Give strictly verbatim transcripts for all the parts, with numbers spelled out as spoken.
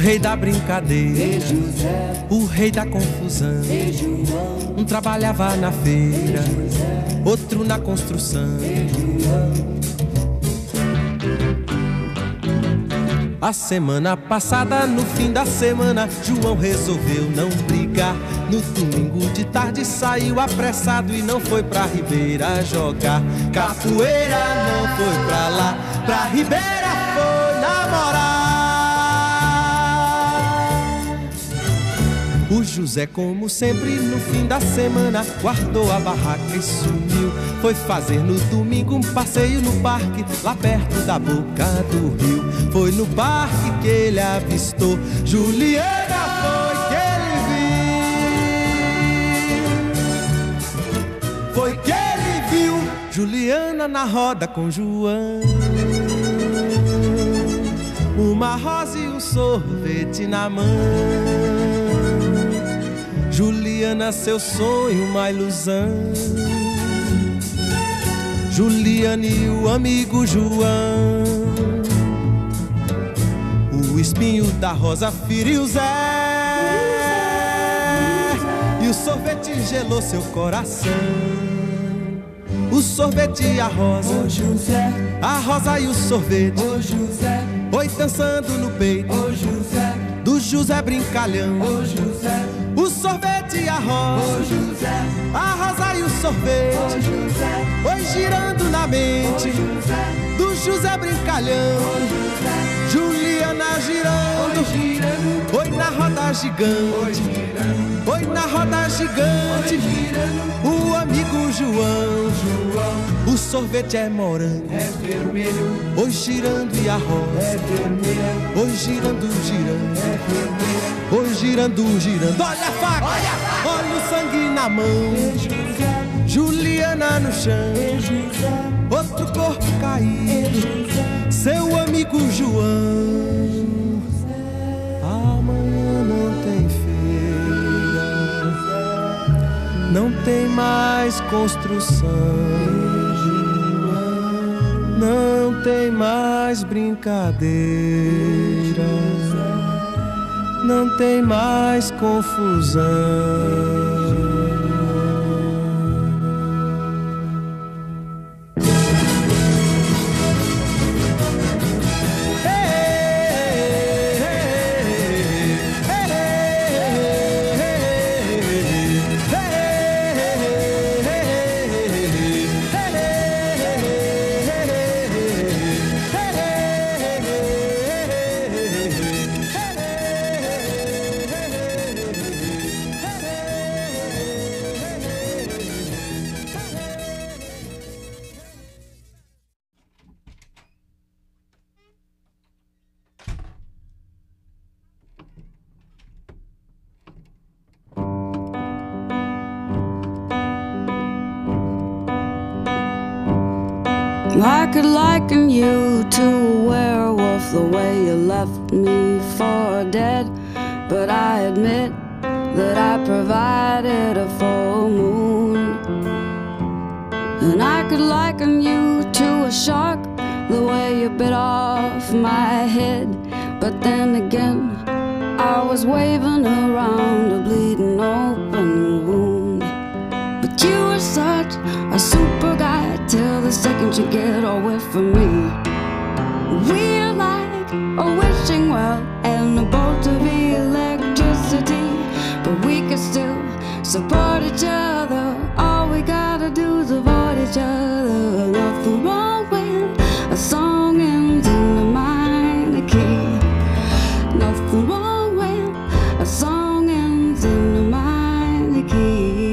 rei da brincadeira, o rei da confusão. Um trabalhava na feira, outro na construção. A semana passada, no fim da semana, João resolveu não brigar. No domingo de tarde saiu apressado e não foi pra Ribeira jogar capoeira, não foi pra lá, pra Ribeira foi namorar. O José, como sempre, no fim da semana, guardou a barraca e sumiu. Foi fazer no domingo um passeio no parque, lá perto da boca do rio. Foi no parque que ele avistou Juliana, foi que ele viu. Foi que ele viu Juliana na roda com João. Uma rosa e um sorvete na mão. Juliana, seu sonho, uma ilusão. Juliana e o amigo João. O espinho da rosa feriu Zé, e o sorvete gelou seu coração. O sorvete e a rosa, ô José, a rosa e o sorvete, ô José, oi dançando no peito, ô José, do José brincalhão. ô José, o sorvete e a rosa, ô José, a rosa e o sorvete, ô José, oi girando na mente, ô José, do José brincalhão. ô José, Juliana girando, oi girando, oi na roda oi gigante, girando, oi na roda oi gigante, girando. o amigo João. João, O sorvete é morango, é vermelho, oi girando e a rosa, é vermelha, oi girando, girando, é vermelha. oi girando, girando. Olha a faca, olha o sangue na mão. E José, Juliana no chão, e José, outro corpo e caído, José. seu amigo João. Amanhã não tem feira, não tem mais construção, não tem mais brincadeira, não tem mais confusão. I could liken you to a werewolf, the way you left me for dead. But I admit that I provided a full moon. And I could liken you to a shark, the way you bit off my head. But then again, I was waving around a bleeding open wound. But you were such a super guy till the second you get away from me. We're like a wishing well and a bolt of electricity, but we can still support each other. All we gotta do is avoid each other. Nothing wrong with a song ends in a minor key. Nothing wrong with a song ends in a minor key.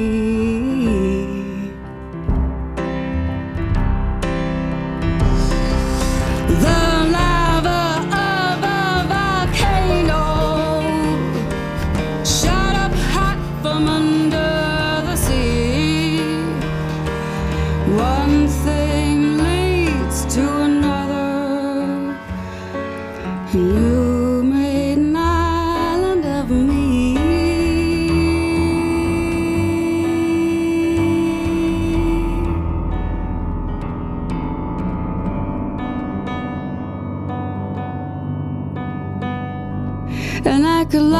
You made an island of me.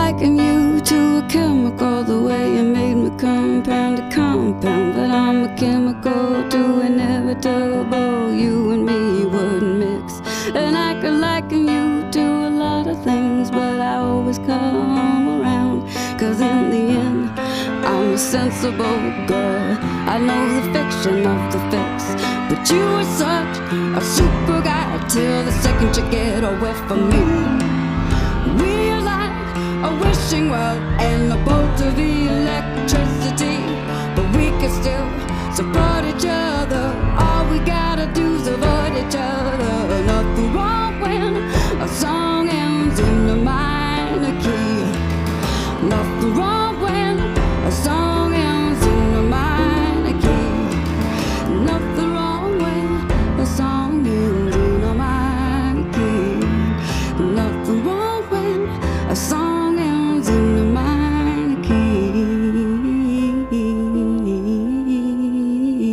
liken you to a chemical, the way you made me compound to compound. But I'm a chemical too inevitable, you and me wouldn't mix. And I could liken you to a lot of things, but I always come around, cause in the end I'm a sensible girl. I know the fiction of the fix, but you are such a super guy till the second you get away from me. We are like a wishing well and a bolt of electricity, but we can still support each other. All we gotta do is avoid each other. Nothing wrong when a song ends in a minor key. Nothing wrong when a song ends in a minor key. Nothing wrong when a song ends in a minor key. Nothing wrong when a song ends in a minor key.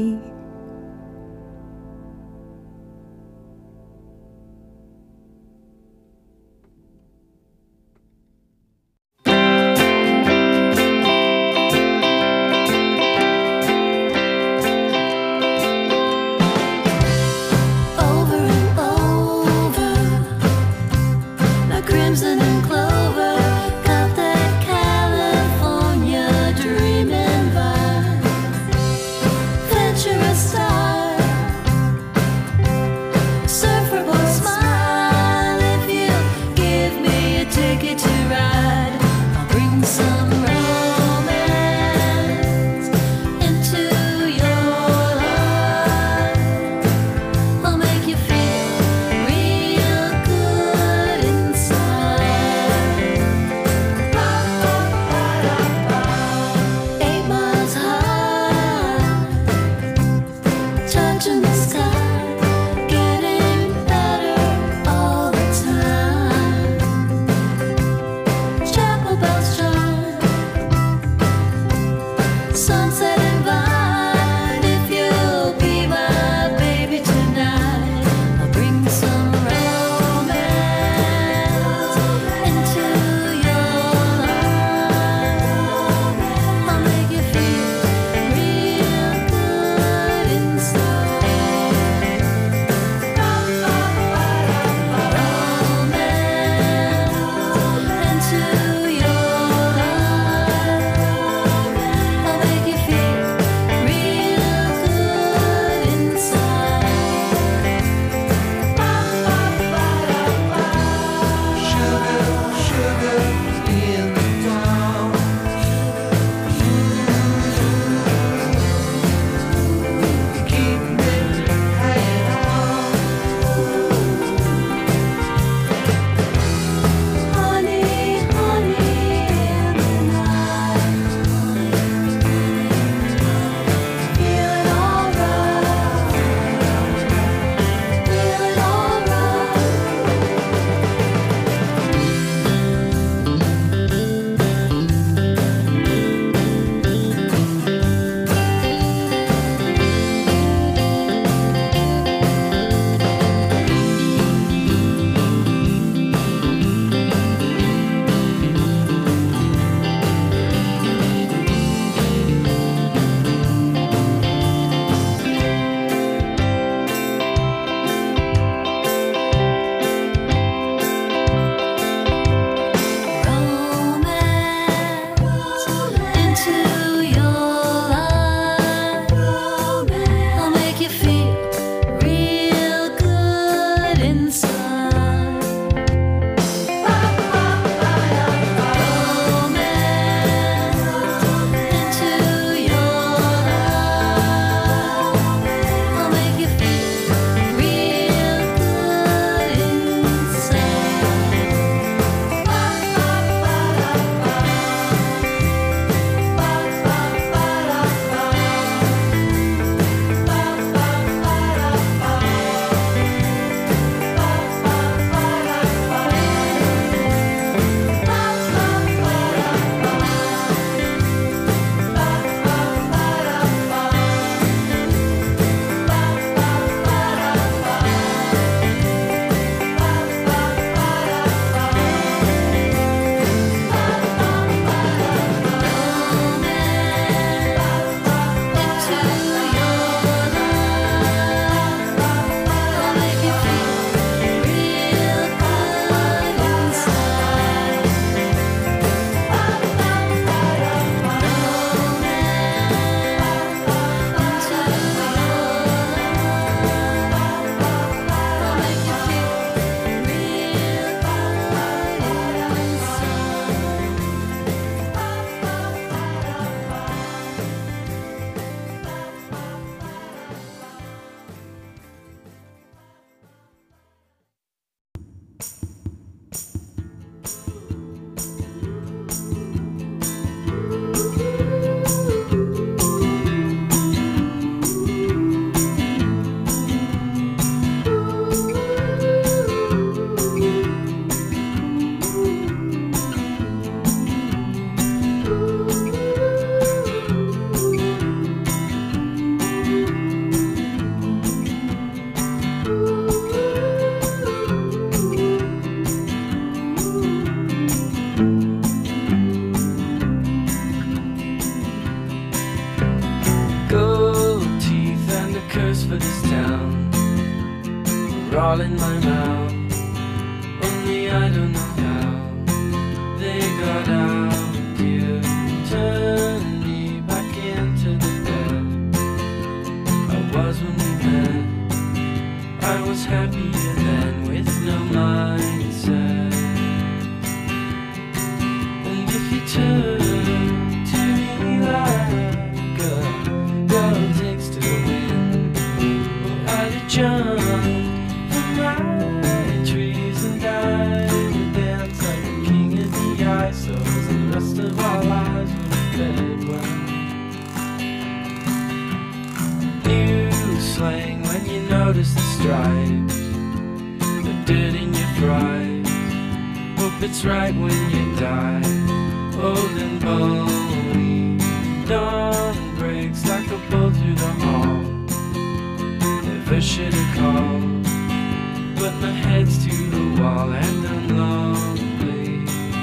over this town are all in my mouth. Only I don't know how they got out. You turned me back into the bed I was when we met. I was happier then with no mindset. And if you turn to me like a girl takes to the wind, well, I'd have jumped from my trees and died and danced like a king of the ice. And the rest of our lives would have fed well. New slang when you notice the stripes, the dirt in your fries. Hope it's right when you die, old and bony. Dawn breaks like a bolt through the hall. Never should have called, but my head's to the wall and I'm lonely.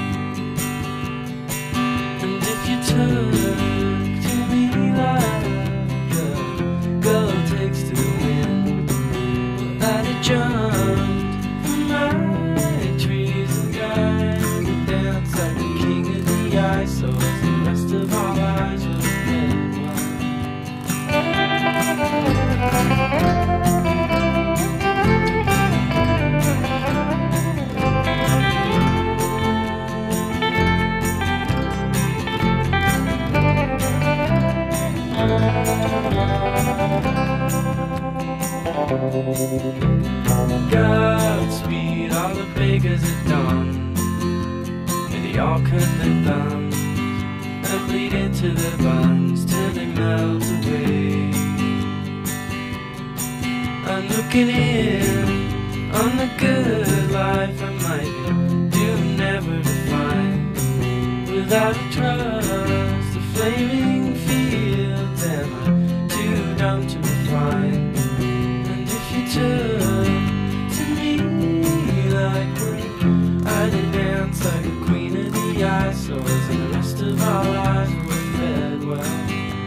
And if you turn to me like a girl takes to the wind, well, I'd have jumped from my trees and died and danced like a king of the ice. So as the rest of our lives would have been well. Godspeed, all the beggars at dawn, and they all cut their thumbs and bleed into their buns till they melt away. I'm looking in on the good life I might do never to find without a trust, the flaming fields am I too dumb to refine. And if you turn to me like one, I'd dance like a queen of the ice. So as the rest of our lives were fed well.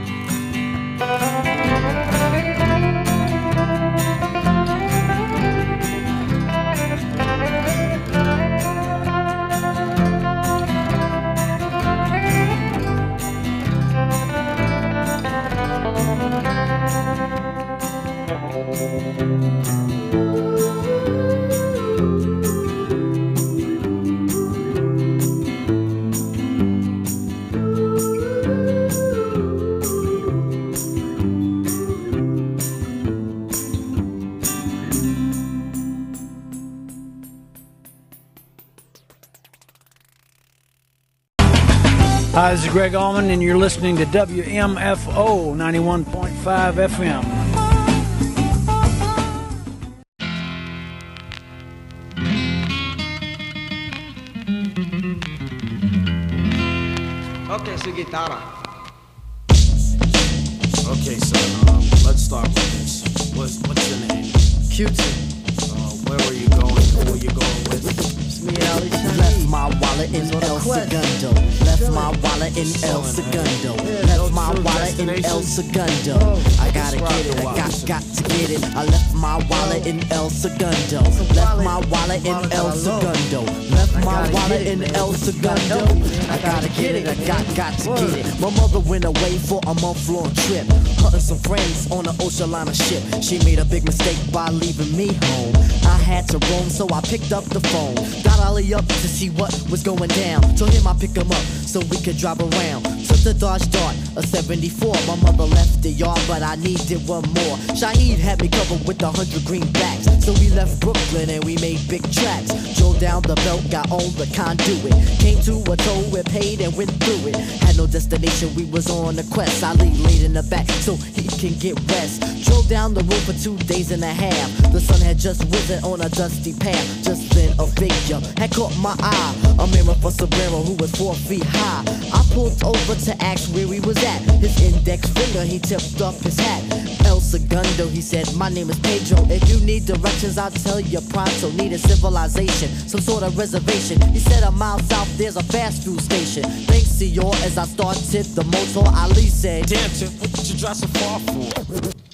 Hi, this is Greg Allman, and you're listening to W M F O ninety-one point five F M. Okay, su guitarra. Okay, son, um, let's start with this. What's, what's your name? Q-Tip. Uh, where were you going? Who were you going with? It's me, Ali Chinese. Left my wallet in El Segundo. Left my wallet in El Segundo. Left my wallet in El Segundo. I gotta get it, I got, got to get it. I left my wallet in El Segundo. Left my wallet in El Segundo. Left my wallet in El Segundo. I gotta get it, I got, got to get it. My mother went away for a month-long trip, hunting some friends on an ocean liner ship. She made a big mistake by leaving me home. I had to roam, so I picked up the phone. Got Ollie up to see what was going down. Told him I pick him up so we could drive around. Took the Dodge Dart, a seventy-four. My mother left the yard, but I needed one more. Shaheed had me covered with a hundred greenbacks. So we left Brooklyn and we made big tracks. Drove down the belt, got on the conduit. Came to a toll, we paid and went through it. Had no destination, we was on a quest. Ali laid in the back so he can get rest. Drove down the road for two days and a half. The sun had just risen on a dusty path. Just then a figure had caught my eye. A mirror for Sombrero who was four feet high. I pulled over to ask where he was at. His index finger, he tipped up his hat. El Segundo, he said, my name is Pedro. If you need directions, I'll tell you pronto. Need a civilization, some sort of reservation. He said a mile south, there's a fast food station. Thanks, senor, as I started the motor, Ali said, Damn, Tip, what did you drive so far for?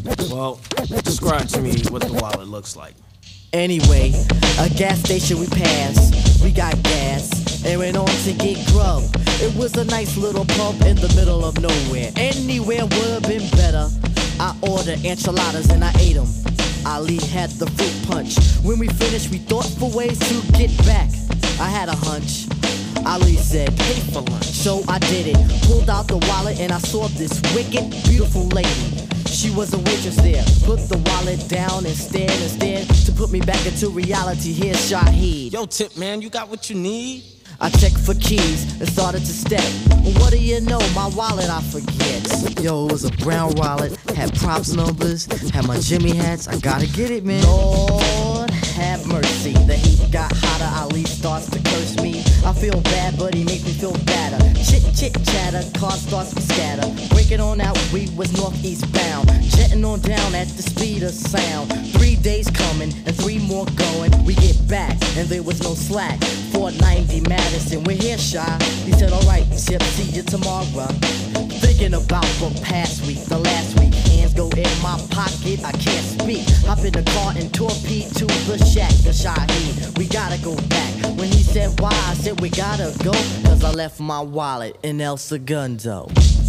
Well, describe to me what the wallet looks like. Anyway, a gas station we passed, we got gas, and went on to get grub. It was a nice little pub in the middle of nowhere. Anywhere would've been better. I ordered enchiladas and I ate them. Ali had the fruit punch. When we finished, we thought for ways to get back. I had a hunch. Ali said, pay for lunch. So I did it. Pulled out the wallet and I saw this wicked, beautiful lady. She was a waitress there. Put the wallet down and stared and stared to put me back into reality. Here's Shaheed. Yo, Tip, man, you got what you need? I checked for keys and started to step. What do you know, my wallet I forget. Yo, it was a brown wallet, had props numbers, had my Jimmy hats. I gotta get it, man. Lord have mercy. The heat got hotter, Ali starts to curse me. I feel bad, but he makes me feel badder. Chit chit chatter, car starts to scatter. Breaking on out, we was northeast bound. Jetting on down at the speed of sound. Three days coming and three more going. We get back and there was no slack. four ninety Madison, we're here, Shy. He said, alright, Chip, see you tomorrow. Thinking about the past week, the last week. Hands go in my pocket, I can't speak. Hop in the car and torpedo to the shack, the Shaheed. We gotta go back. When he said why, I said we gotta go. Cause I left my wallet in El Segundo.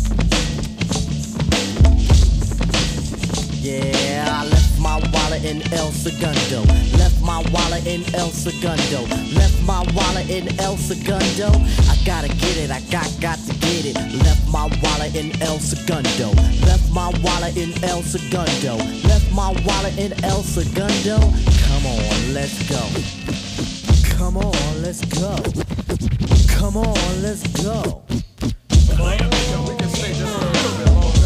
Yeah, I left my wallet in El Segundo. Left my wallet in El Segundo. Left my wallet in El Segundo. I gotta get it, I got, got to get it. Left my wallet in El Segundo. Left my wallet in El Segundo. Left my wallet in El Segundo. Come on, let's go. Come on, let's go. Come on, let's go. We can stay just a little bit longer.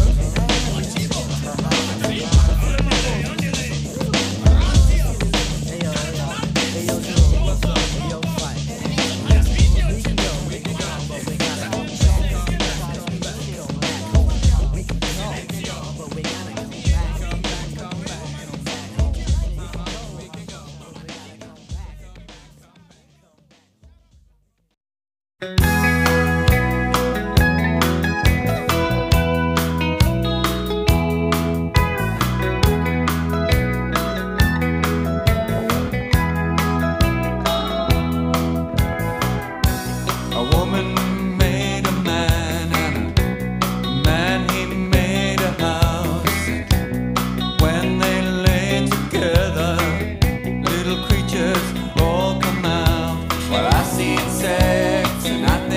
Sex and I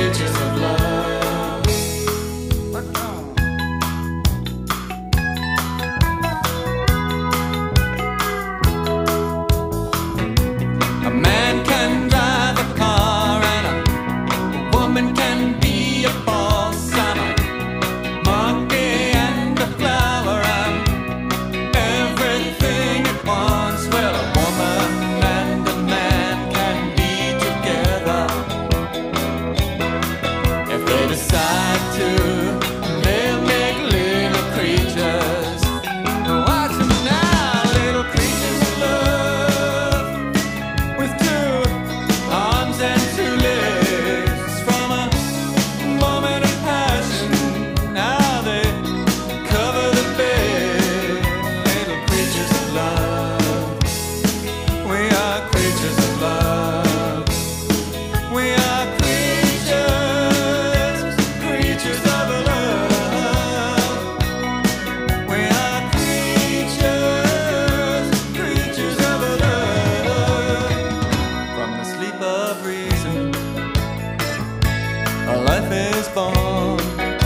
creatures of love. A man can drive a car and a woman can be a boss. I'm a monkey and a flower. I'm everything at once. Well, a woman and a man can be together if they decide to. They'll make little creatures. Watch them now, little creatures of love with two arms and two legs. From a moment of passion, now they cover the bed. Little creatures of love. We are creatures of love. We are creatures, creatures of love. We are creatures, creatures of love. From the sleep of reason, a life is born.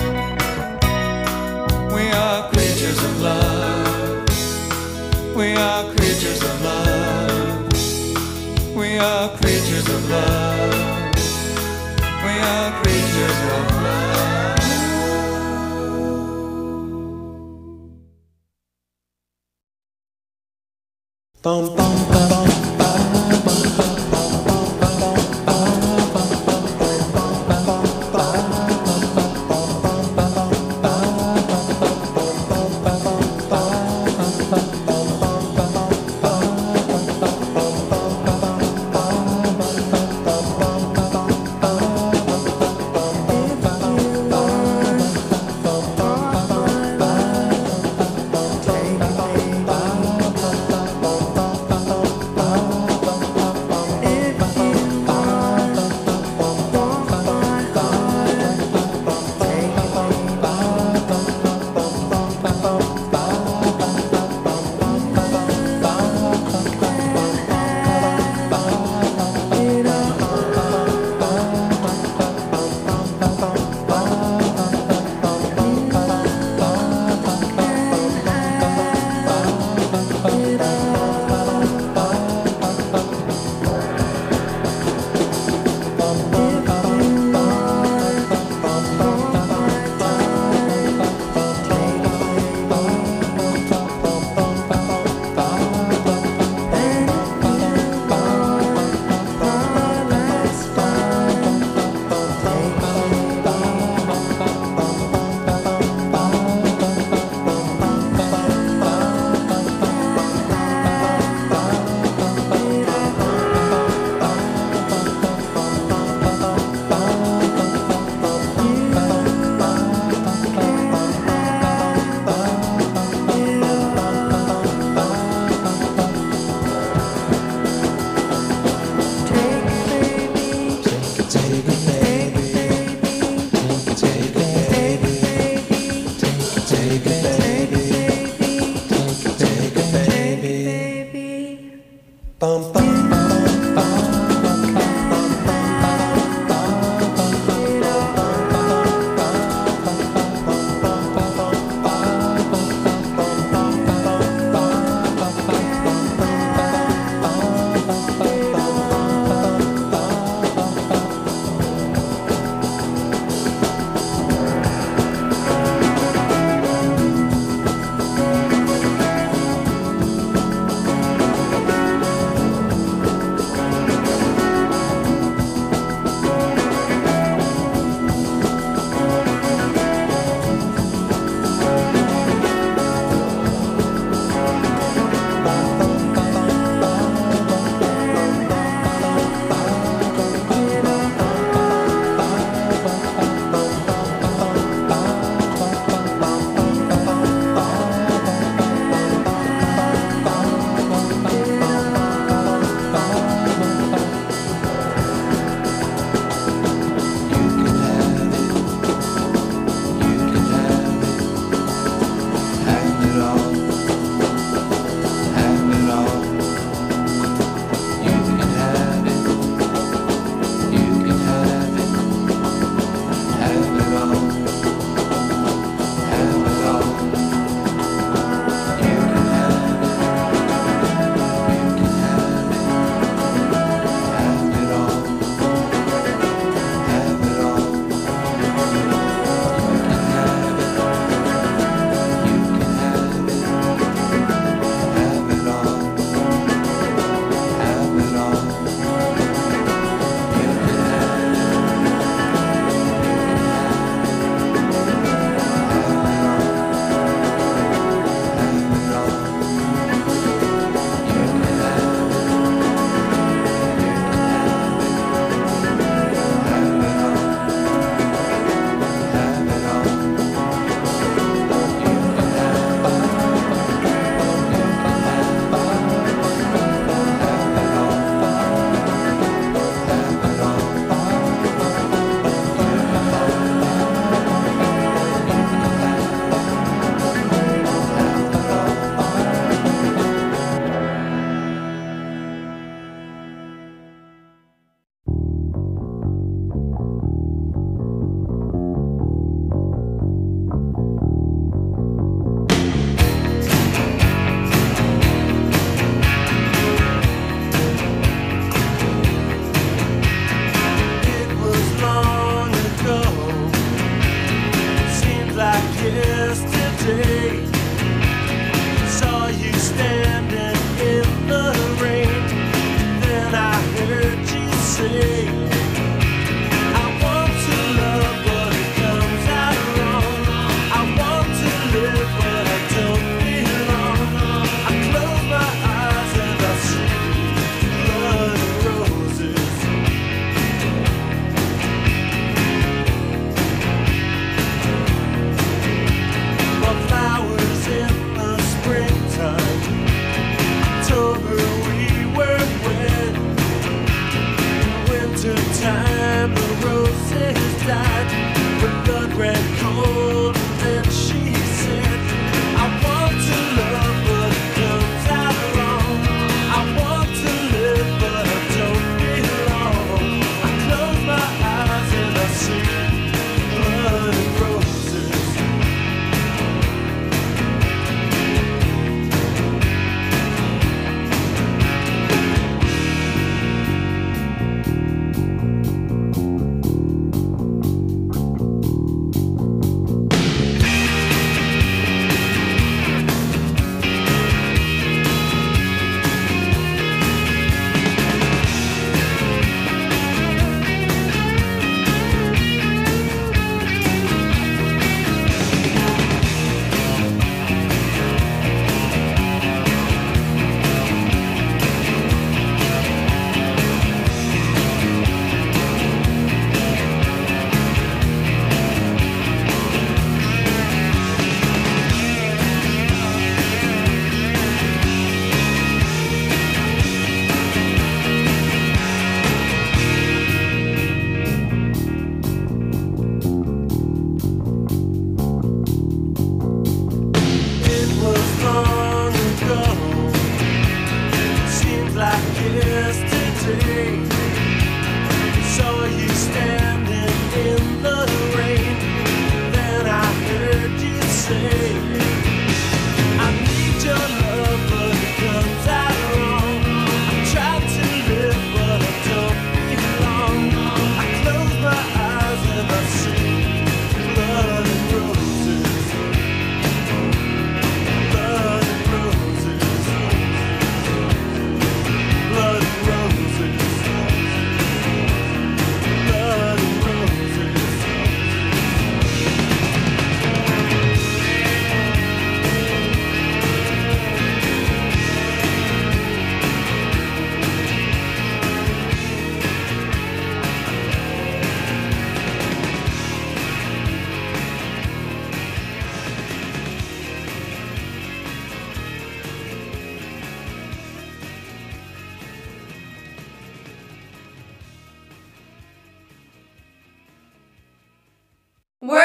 We are creatures of love. We are creatures of love. We are creatures of love. We are creatures of love. Bum, bum, bum, bum.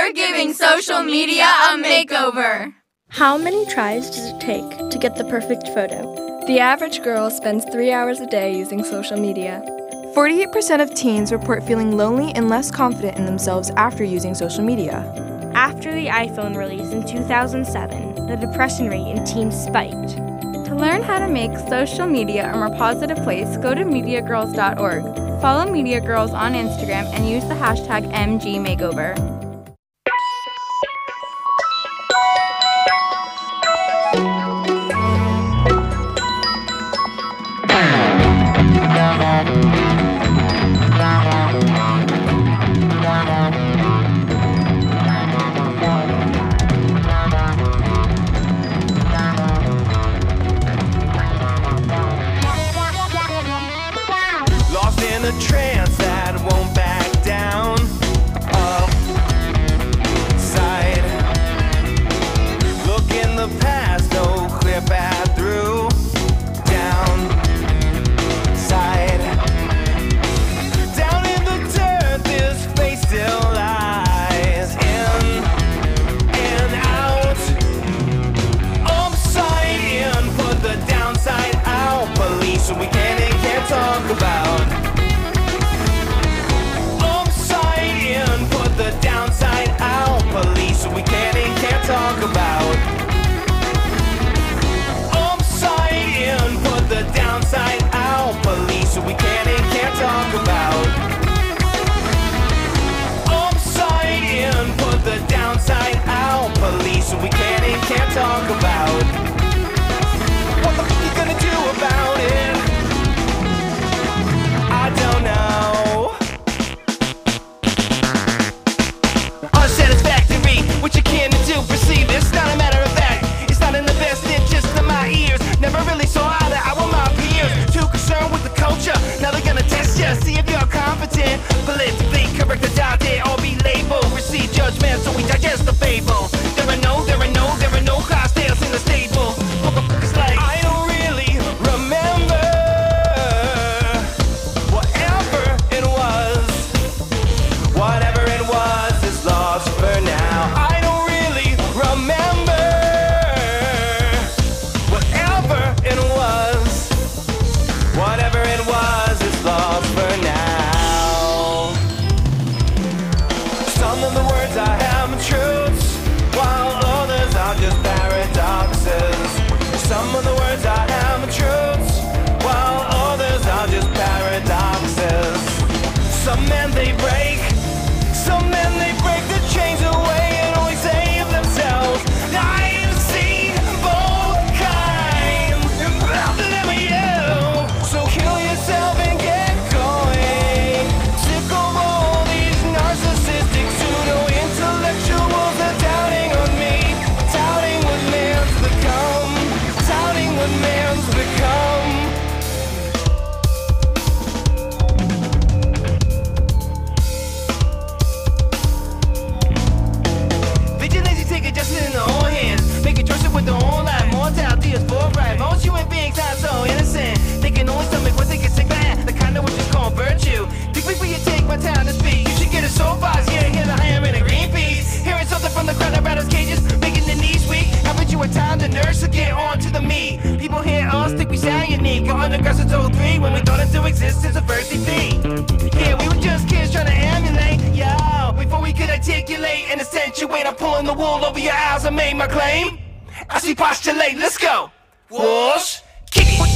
We're giving social media a makeover. How many tries does it take to get the perfect photo? The average girl spends three hours a day using social media. forty-eight percent of teens report feeling lonely and less confident in themselves after using social media. After the iPhone release in two thousand seven, the depression rate in teens spiked. To learn how to make social media a more positive place, go to media girls dot org. Follow Media Girls on Instagram and use the hashtag M G Makeover. Lost in a trance that won't back down. Up, side. Look in the past, no clear path through. Down, side. Down in the dirt, this face still lies. In and out. Upside in, put the downside out. Police, we can and can't talk about. Upside in, put the downside out. Police, we can and can't talk about. Upside in, put the downside out. Police, we can and can't talk about. Upside in, put the downside out. Police, we can and can't talk about. What the fuck you gonna do about it? I don't know. Unsatisfactory, what you can do, perceive. It's not a matter of fact. It's not in the best interest of my ears. Never really saw eye to eye with my peers. Too concerned with the culture. Now they're gonna test you, see if you're competent. Politically correct, adopted, or be labeled. Receive judgment, so we digest the fable. There are no, there are no, there are no cocktails in the stable. It's like I don't really remember. Whatever it was, whatever it was is lost for now. I don't really remember. Whatever it was, whatever it was is lost for now. Some of the words I have are truths, while others are just paradoxes. Some of the words I have are truths, while others are just paradoxes. Some men they break, some men they break the chains away and always save themselves. I've seen both kinds, and both of them are you. So kill yourself and get going. Sick of all these narcissistic pseudo-intellectuals that doubting on me, touting what man's become, touting what man's become. Vigilantes take justice in their own hands, make it choices with their own life. Mortality is forthright. Most human beings are so innocent. They can only stomach what they can sick at. The kind of what you call virtue. Think before you take my time to speak. You should get a soapbox. Yeah, hear the ham and a green peas. Hearing something from the crowd about us cages, making the knees weak. Haven't you a time to nurse or get on to the meat? People hear us think we sound unique. Go underground since oh three when we thought into existence a first defeat. Yeah, we were just kids trying to emulate. Yo, before we could articulate and accentuate, I'm pulling the wool over your eyes. I made my claim. I see postulate. Let's go. Whoosh, kick it.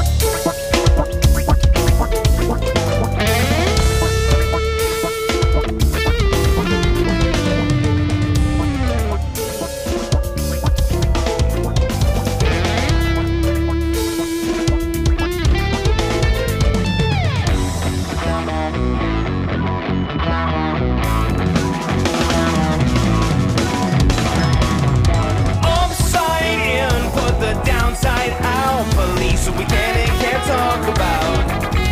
Upside in, put the downside out. Police, we can and can't talk about.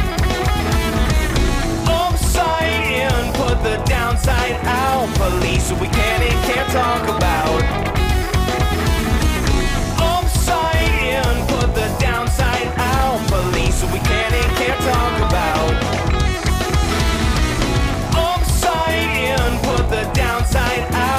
Upside in, put the downside out. Police, we can and can't talk about. Upside in, put the downside out. Police, we can and can't talk about. Upside in, put the downside out.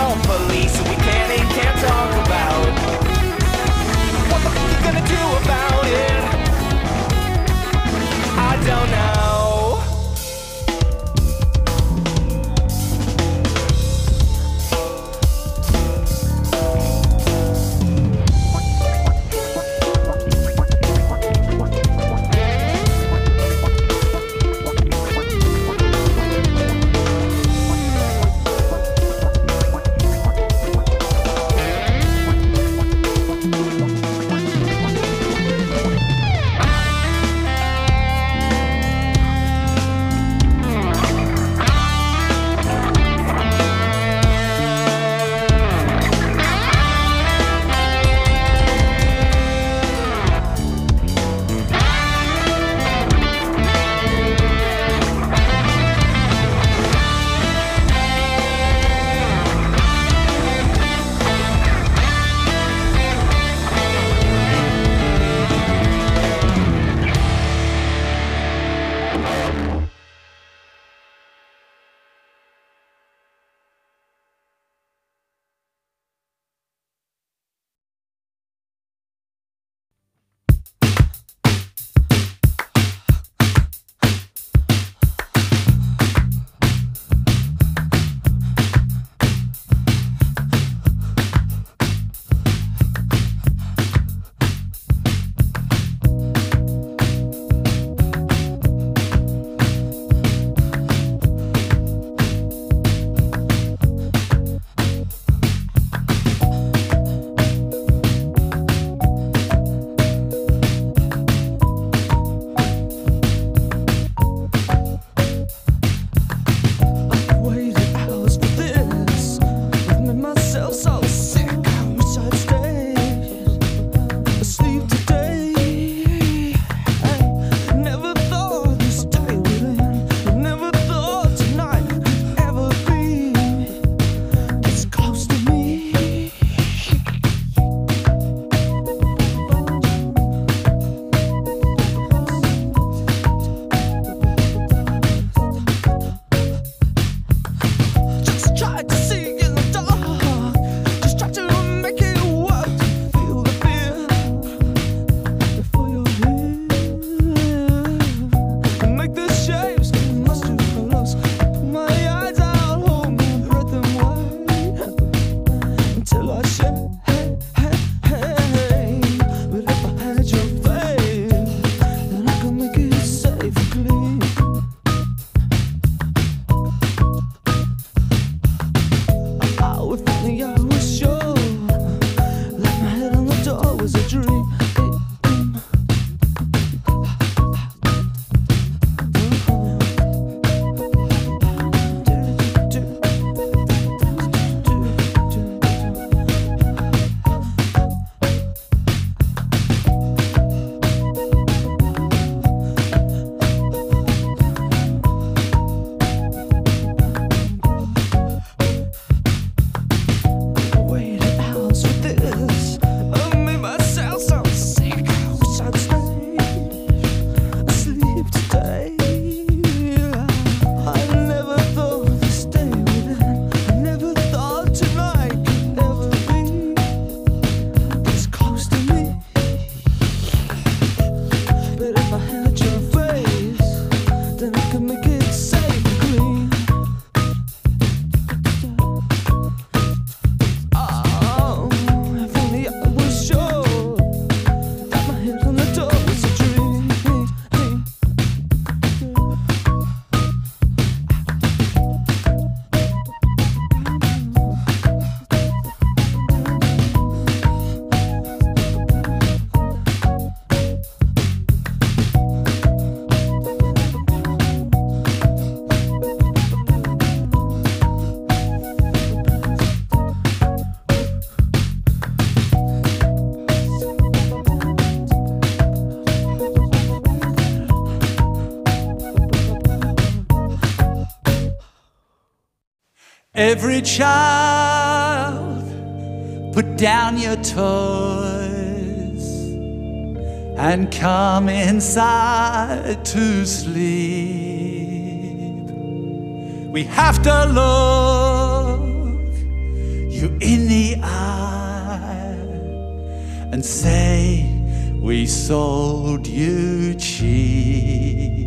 Every child, put down your toys and come inside to sleep. We have to look you in the eye and say we sold you cheap.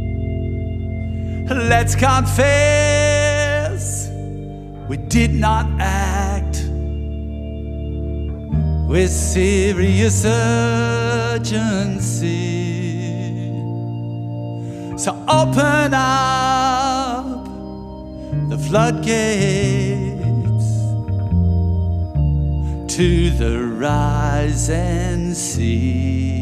Let's confess we did not act with serious urgency. So open up the floodgates to the rising sea.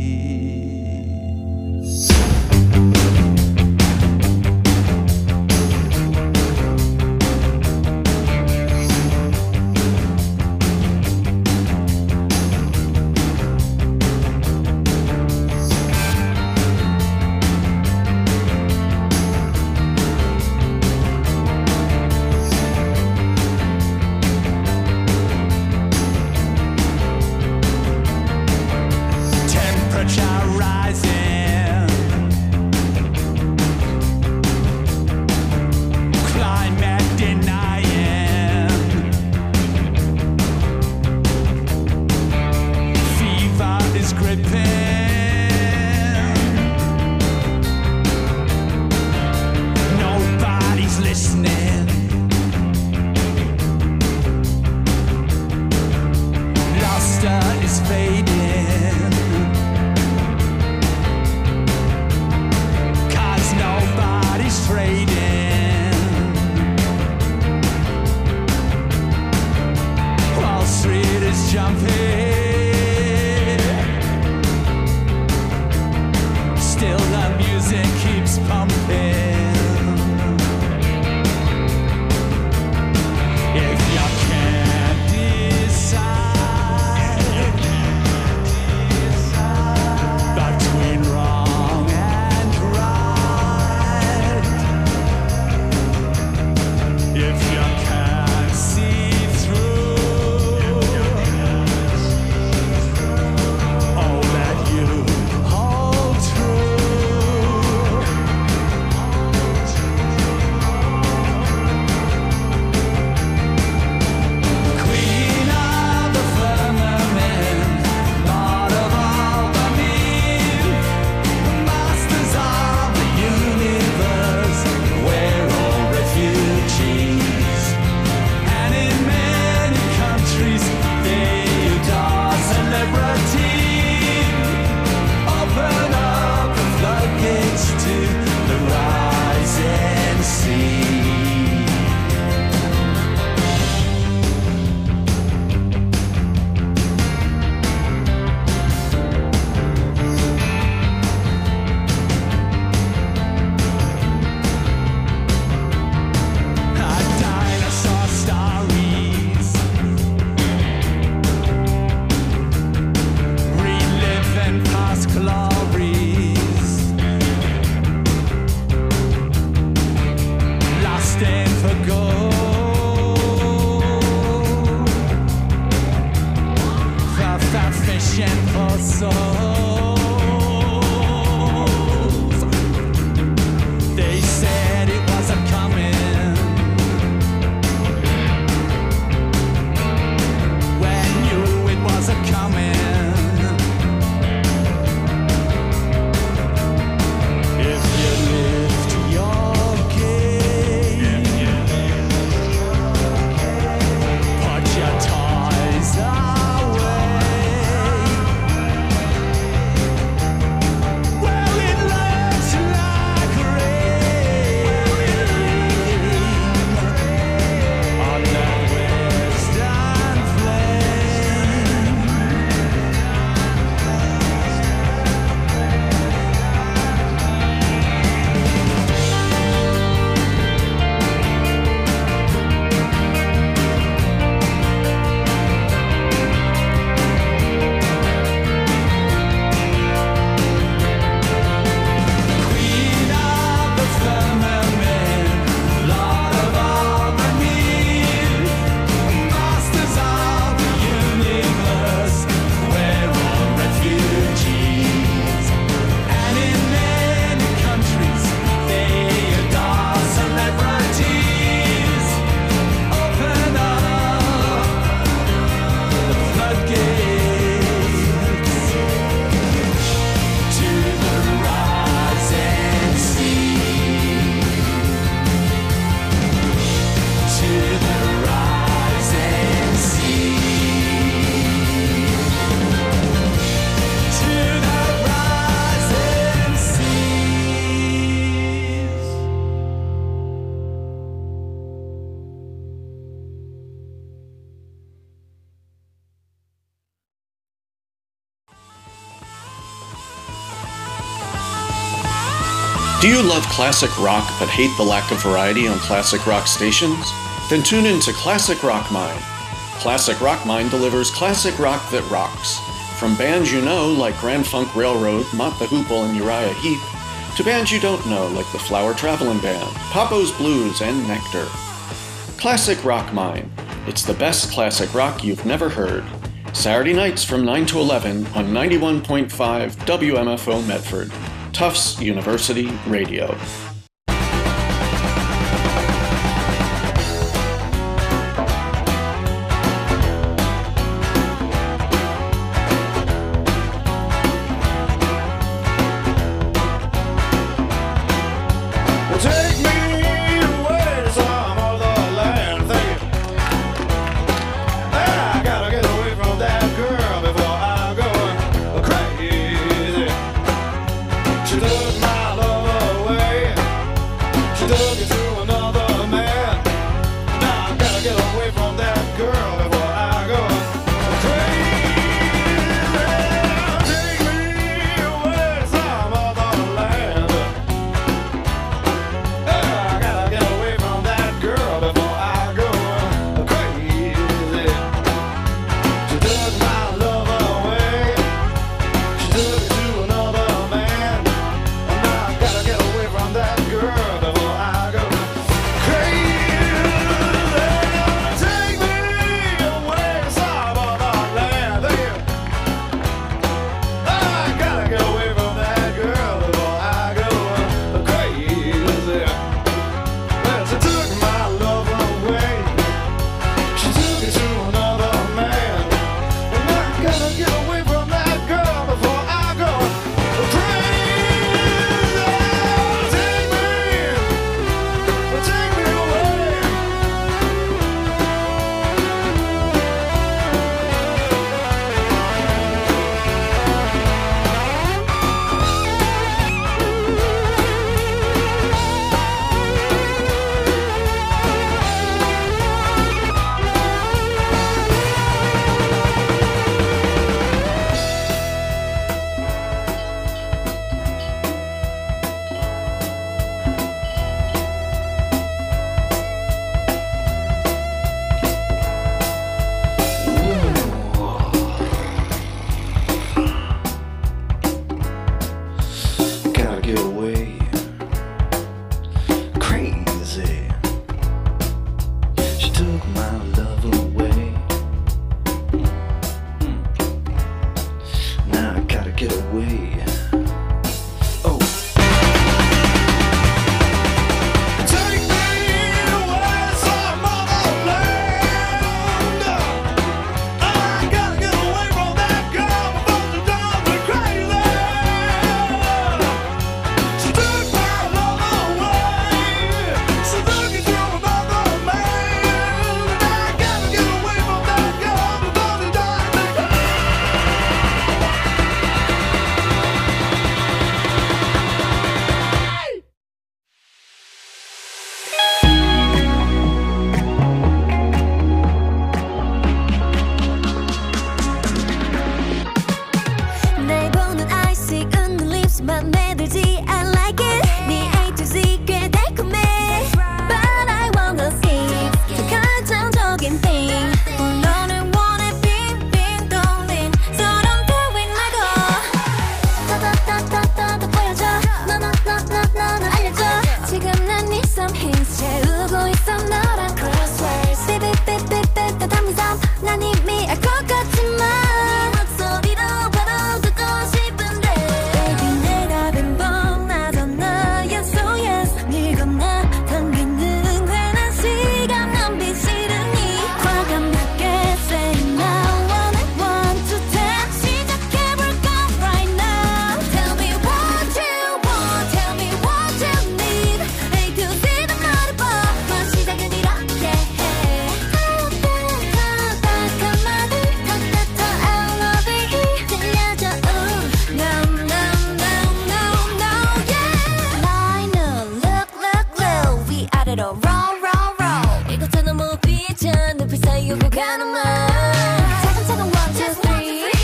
Do you love classic rock but hate the lack of variety on classic rock stations? Then tune in to Classic Rock Mind. Classic Rock Mind delivers classic rock that rocks. From bands you know like Grand Funk Railroad, Mott the Hoople, and Uriah Heep, to bands you don't know like the Flower Traveling Band, Papo's Blues, and Nectar. Classic Rock Mind. It's the best classic rock you've never heard. Saturday nights from nine to eleven on ninety-one point five W M F O Medford, Tufts University Radio.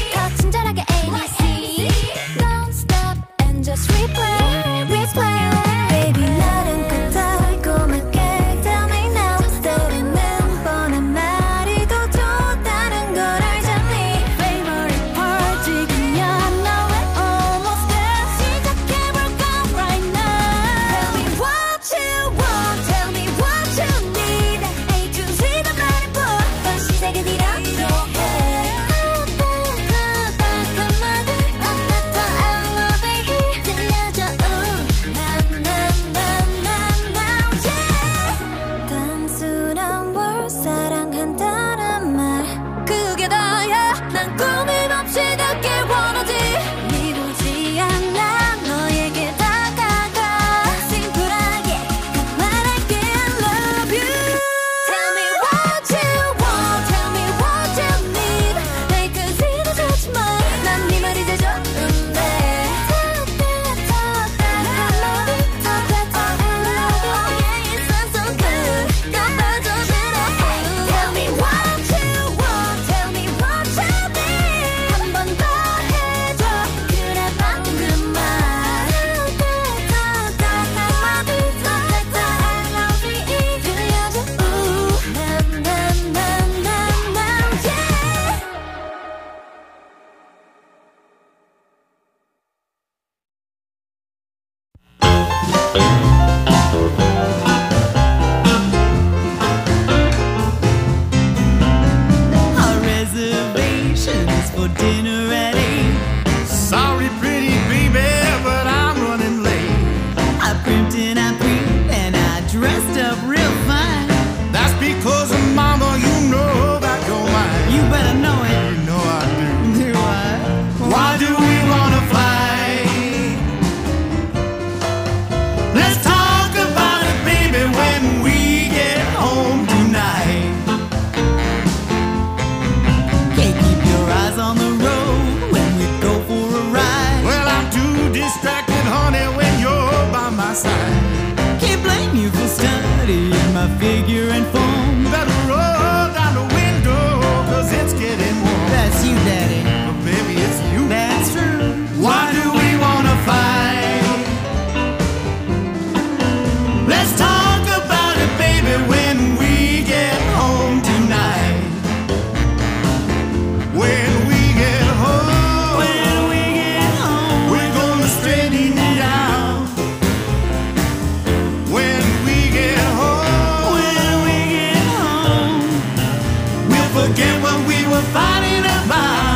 Just replay, replay. forget what we were fighting about.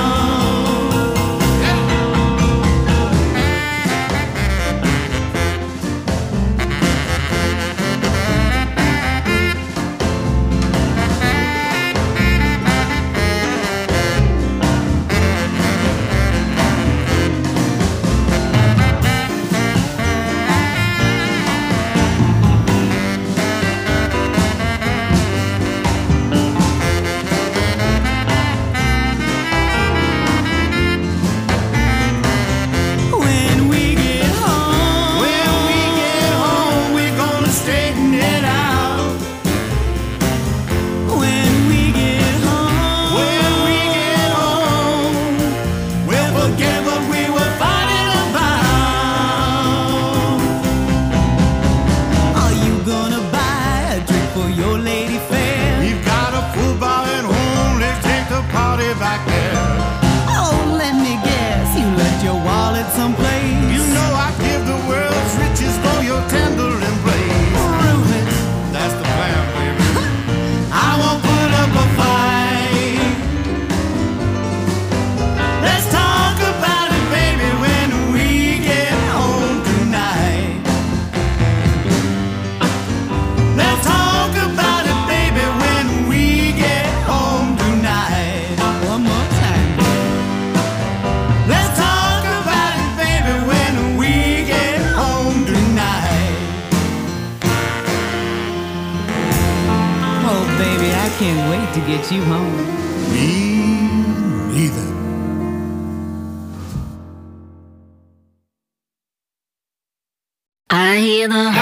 Get you home. Me neither. I hear the